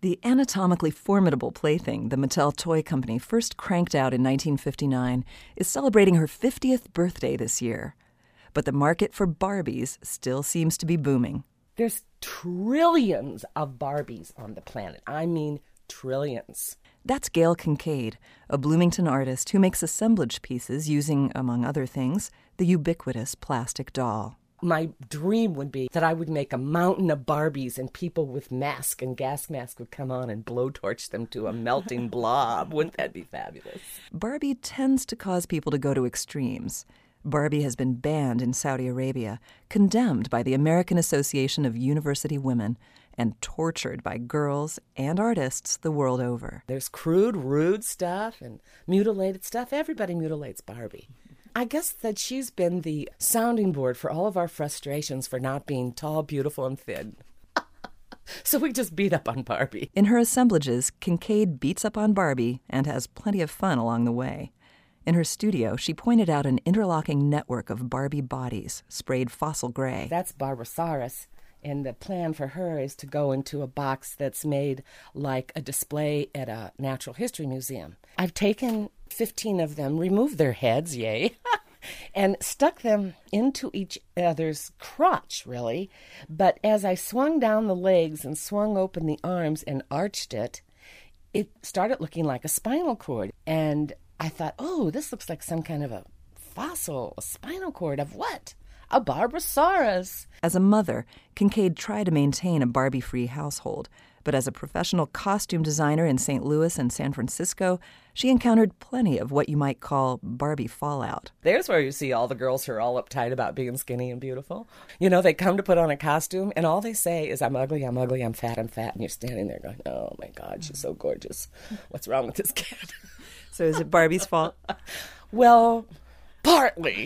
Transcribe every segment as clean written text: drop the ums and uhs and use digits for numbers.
The anatomically formidable plaything the Mattel Toy Company first cranked out in 1959 is celebrating her 50th birthday this year. But the market for Barbies still seems to be booming. There's trillions of Barbies on the planet. I mean, trillions. That's Gail Kincaid, a Bloomington artist who makes assemblage pieces using, among other things, the ubiquitous plastic doll. My dream would be that I would make a mountain of Barbies and people with mask and gas masks would come on and blowtorch them to a melting blob. Wouldn't that be fabulous? Barbie tends to cause people to go to extremes. Barbie has been banned in Saudi Arabia, condemned by the American Association of University Women, and tortured by girls and artists the world over. There's crude, rude stuff and mutilated stuff. Everybody mutilates Barbie. I guess that she's been the sounding board for all of our frustrations for not being tall, beautiful, and thin. So we just beat up on Barbie. In her assemblages, Kincaid beats up on Barbie and has plenty of fun along the way. In her studio, she pointed out an interlocking network of Barbie bodies, sprayed fossil gray. That's Barbosaurus, and the plan for her is to go into a box that's made like a display at a natural history museum. I've taken 15 of them, removed their heads, yay, and stuck them into each other's crotch, really. But as I swung down the legs and swung open the arms and arched it, it started looking like a spinal cord. And I thought, oh, this looks like some kind of a fossil, a spinal cord of what? A Barbosaurus. As a mother, Kincaid tried to maintain a Barbie-free household, but as a professional costume designer in St. Louis and San Francisco, she encountered plenty of what you might call Barbie fallout. There's where you see all the girls who are all uptight about being skinny and beautiful. You know, they come to put on a costume, and all they say is, I'm ugly, I'm ugly, I'm fat, and you're standing there going, oh, my God, she's so gorgeous. What's wrong with this kid? So is it Barbie's fault? Well, partly.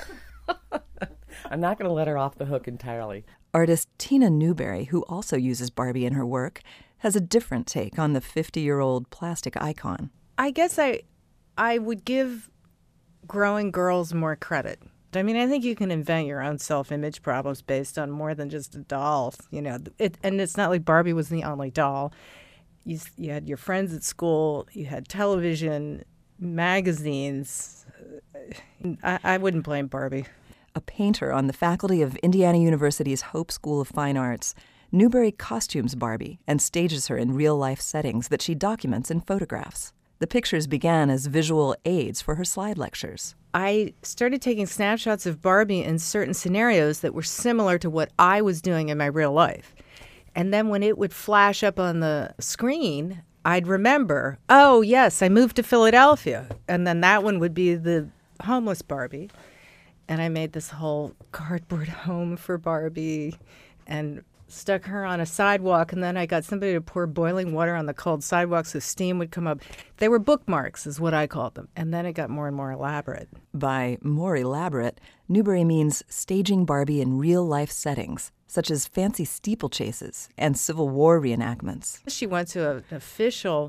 I'm not going to let her off the hook entirely. Artist Tina Newberry, who also uses Barbie in her work, has a different take on the 50-year-old plastic icon. I guess I would give growing girls more credit. I mean, I think you can invent your own self-image problems based on more than just a doll. You know, and it's not like Barbie was the only doll. You had your friends at school, you had television, magazines. I wouldn't blame Barbie. A painter on the faculty of Indiana University's Hope School of Fine Arts, Newberry costumes Barbie and stages her in real-life settings that she documents in photographs. The pictures began as visual aids for her slide lectures. I started taking snapshots of Barbie in certain scenarios that were similar to what I was doing in my real life. And then when it would flash up on the screen, I'd remember, oh, yes, I moved to Philadelphia. And then that one would be the homeless Barbie. And I made this whole cardboard home for Barbie and stuck her on a sidewalk. And then I got somebody to pour boiling water on the cold sidewalk so steam would come up. They were bookmarks, is what I called them. And then it got more and more elaborate. By more elaborate, Newberry means staging Barbie in real-life settings, such as fancy steeplechases and Civil War reenactments. She went to an official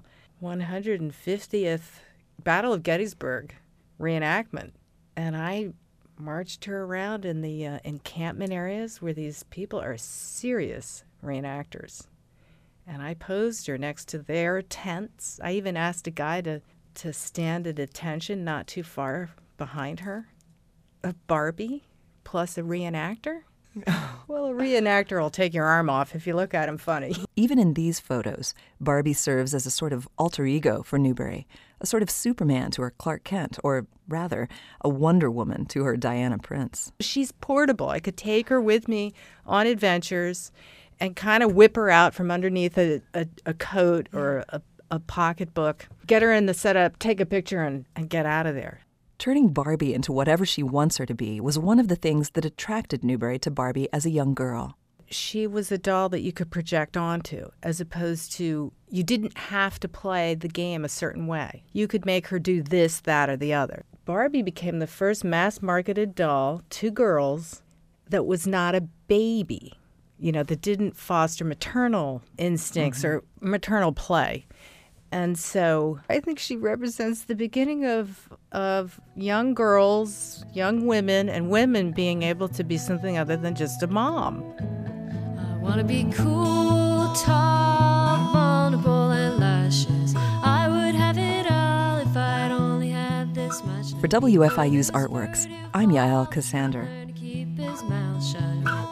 150th Battle of Gettysburg reenactment. And I marched her around in the encampment areas where these people are serious reenactors. And I posed her next to their tents. I even asked a guy to stand at attention not too far behind her. A Barbie plus a reenactor? Well, a reenactor will take your arm off if you look at him funny. Even in these photos, Barbie serves as a sort of alter ego for Newberry, a sort of Superman to her Clark Kent, or rather, a Wonder Woman to her Diana Prince. She's portable. I could take her with me on adventures and kind of whip her out from underneath a coat or a pocketbook, get her in the setup, take a picture, and get out of there. Turning Barbie into whatever she wants her to be was one of the things that attracted Newberry to Barbie as a young girl. She was a doll that you could project onto, as opposed to you didn't have to play the game a certain way. You could make her do this, that, or the other. Barbie became the first mass-marketed doll to girls that was not a baby, you know, that didn't foster maternal instincts or maternal play. And so I think she represents the beginning of young girls, young women, and women being able to be something other than just a mom. I want to be cool, tall, vulnerable. For WFIU's Artworks, I'm Yael Cassander. Keep his mouth shut.